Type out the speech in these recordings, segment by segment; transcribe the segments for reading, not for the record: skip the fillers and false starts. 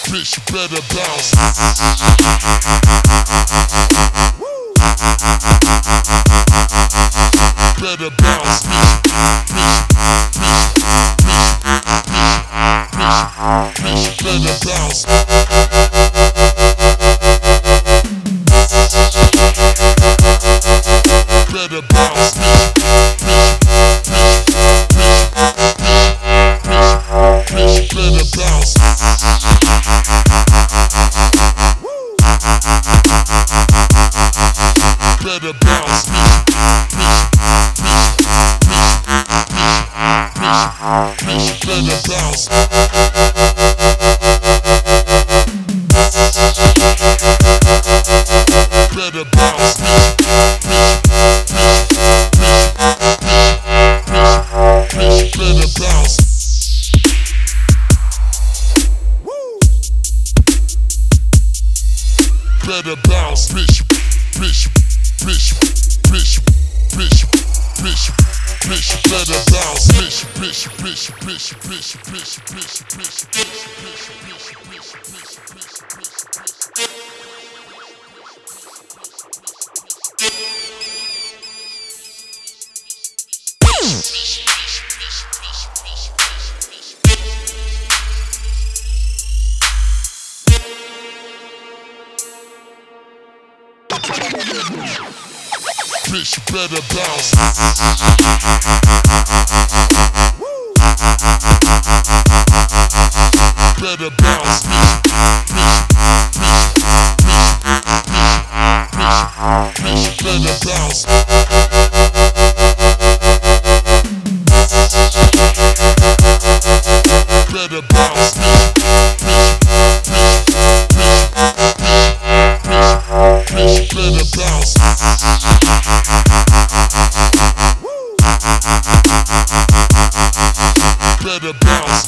bitch, you better bounce. Better bounce, bitch, bitch, better bounce. Better bounce, bitch, better bounce. Better bounce, better bounce. Better bounce, better bounce. Better bounce, bitch, better bounce, bitch, better bounce. Better bounce, better bounce. Better bounce, better bounce. Better bounce,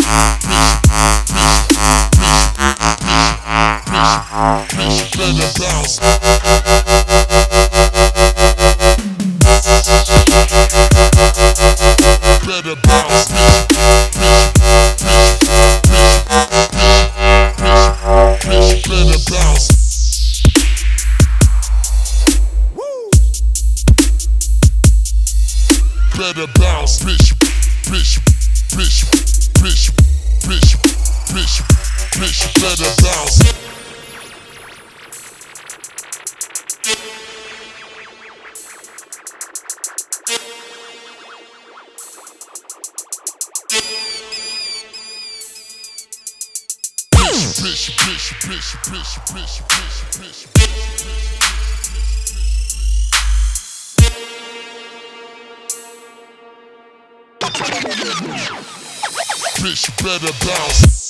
better bounce. Better bounce, better bounce. Better bounce, bitch, better bounce. Bitch, better bounce.